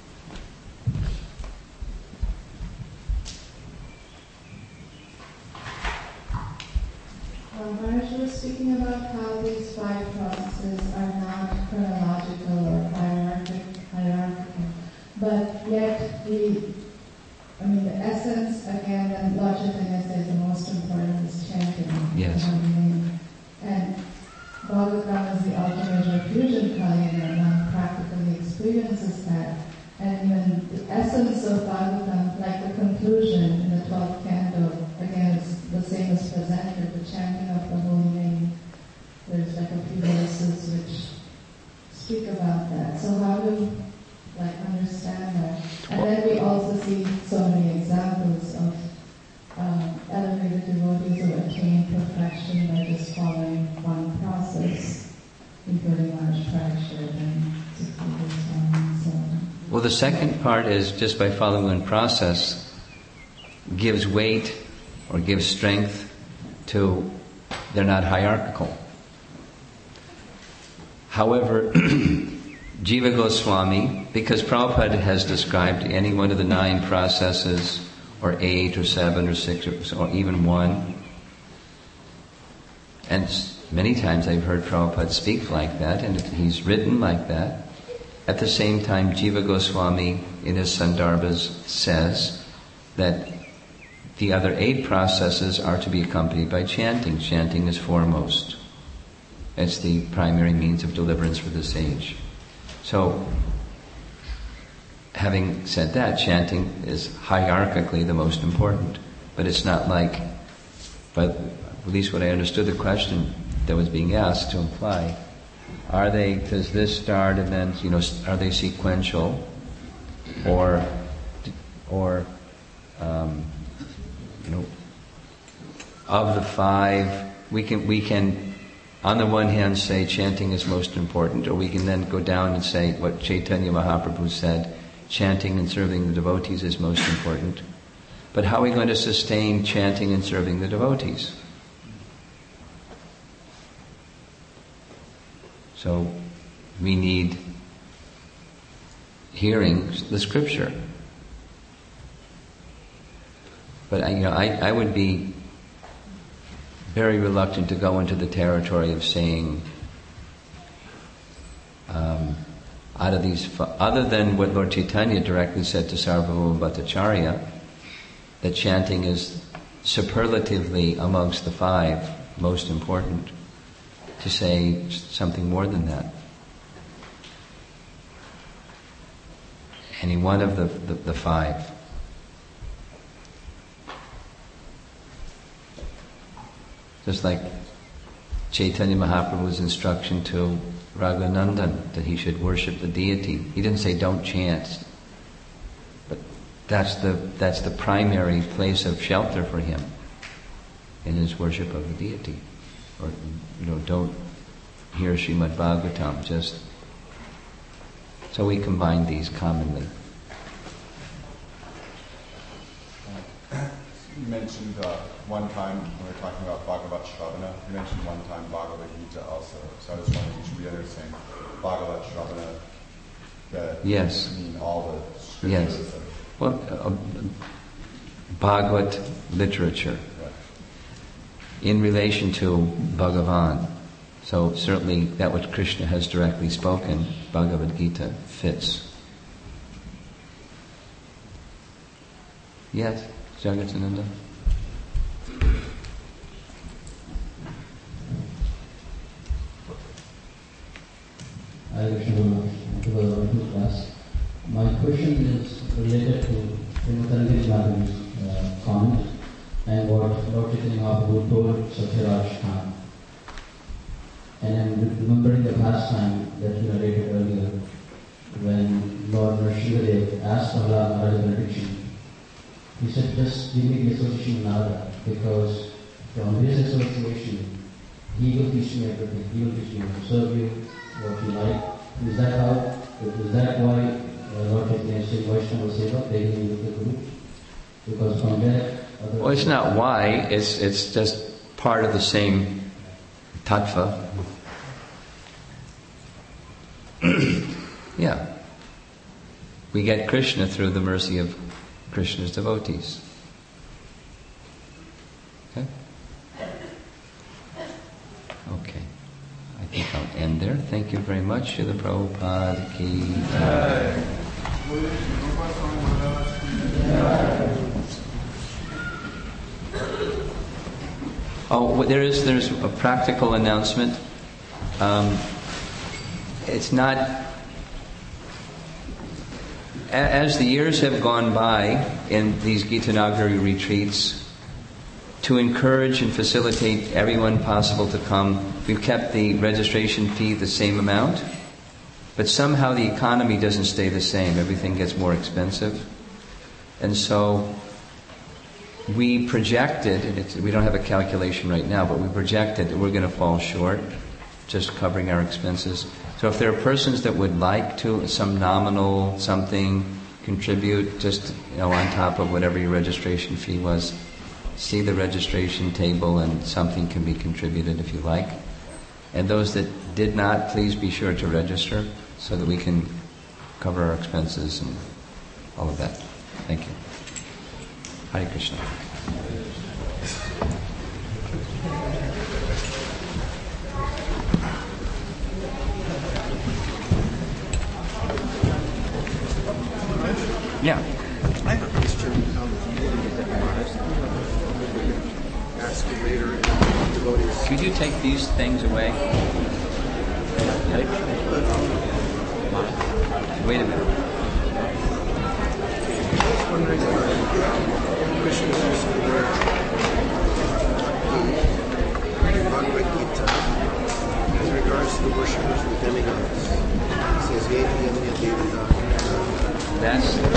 uh, Maharaj was speaking about how these five processes are not chronological or hierarchical, hierarchical, but yet the, I mean, the essence again, and Lord Chaitanya says the most important is chanting. Yes. And Bhagavatam is the ultimate fusion kind, and one practically experiences that. And even the essence of Bhagavatam, like the conclusion in the twelfth canto, again, it's the same as presented, the chanting of the holy name. There's like a few verses which speak about that. So how do we like understand that? And then we also see so many examples of um, elevated devotees who attain perfection by just following one process, including Maharaj Parashar and Sukhi Goswami and so on. Well, the second part is just by following one process gives weight or gives strength to, they're not hierarchical. However, Jiva Goswami, because Prabhupada has described any one of the nine processes, or eight, or seven, or six, or, or even one, and many times I've heard Prabhupada speak like that, and he's written like that. At the same time, Jiva Goswami, in his Sandarbhas, says that the other eight processes are to be accompanied by chanting. Chanting is foremost. It's the primary means of deliverance for the sage. So, having said that, chanting is hierarchically the most important. But it's not like, but at least what I understood the question that was being asked to imply, are they, does this start and then, you know, are they sequential? Or, or, um, you know, of the five, we can, we can, on the one hand, say chanting is most important, or we can then go down and say what Chaitanya Mahaprabhu said, chanting and serving the devotees is most important. But how are we going to sustain chanting and serving the devotees? So, we need hearing the scripture. But I, you know, I, I would be very reluctant to go into the territory of saying, um, out of these, other than what Lord Chaitanya directly said to Sarvabhauma Bhattacharya, that chanting is superlatively amongst the five most important, to say something more than that. Any one of the, the, the five. Just like Chaitanya Mahaprabhu's instruction to Raghunandan that he should worship the deity. He didn't say don't chant, but that's the that's the primary place of shelter for him in his worship of the deity. Or, you know, don't hear Srimad Bhagavatam. Just so we combine these commonly. You mentioned uh, one time when we were talking about Bhagavat Shravana, you mentioned one time Bhagavad Gita also. So I was wondering, should we understand Bhagavat Shravana that yes. mean all the scriptures? Yes. Of, well, uh, Bhagavat literature yeah. in relation to Bhagavan. So certainly that which Krishna has directly spoken, Bhagavad Gita fits. Yes. Jagatananda. Hi Krishna, to the wonderful class. My question is related to Srimati Madhavi's uh, comment and what Lord Chaitanya Mahaprabhu told Satyaraj Khan. And I'm remembering the past time that you narrated earlier when Lord Nrsimhadev asked Prahlad Maharaj benediction. He said, just give me the association of Narada, because from his association, he will teach me everything. He will teach me how to serve you, what you like. Is that how, is that why uh, Lord Chaitanya said Vaishnava Seva, they will with the Guru? Because from there... Well, it's not why, it's, it's just part of the same tattva. Yeah. We get Krishna through the mercy of Krishna's devotees. Okay? Okay. I think I'll end there. Thank you very much. Srila Prabhupada ki jai. Oh, there is there's a practical announcement. Um, it's not... As the years have gone by in these Gita Nagari retreats, to encourage and facilitate everyone possible to come, we've kept the registration fee the same amount, but somehow the economy doesn't stay the same. Everything gets more expensive. And so we projected, and it's, we don't have a calculation right now, but we projected that we're going to fall short, just covering our expenses. So if there are persons that would like to, some nominal something, contribute, just, you know, on top of whatever your registration fee was, see the registration table and something can be contributed if you like. And those that did not, please be sure to register so that we can cover our expenses and all of that. Thank you. Hare Krishna. Yeah. I have a question. Um, Could you take these things away? Wait a minute. Wondering if Krishna is also aware of Bhagavad Gita as regards to the worshippers of demigods. It says, Yeti Yamya Devata. That's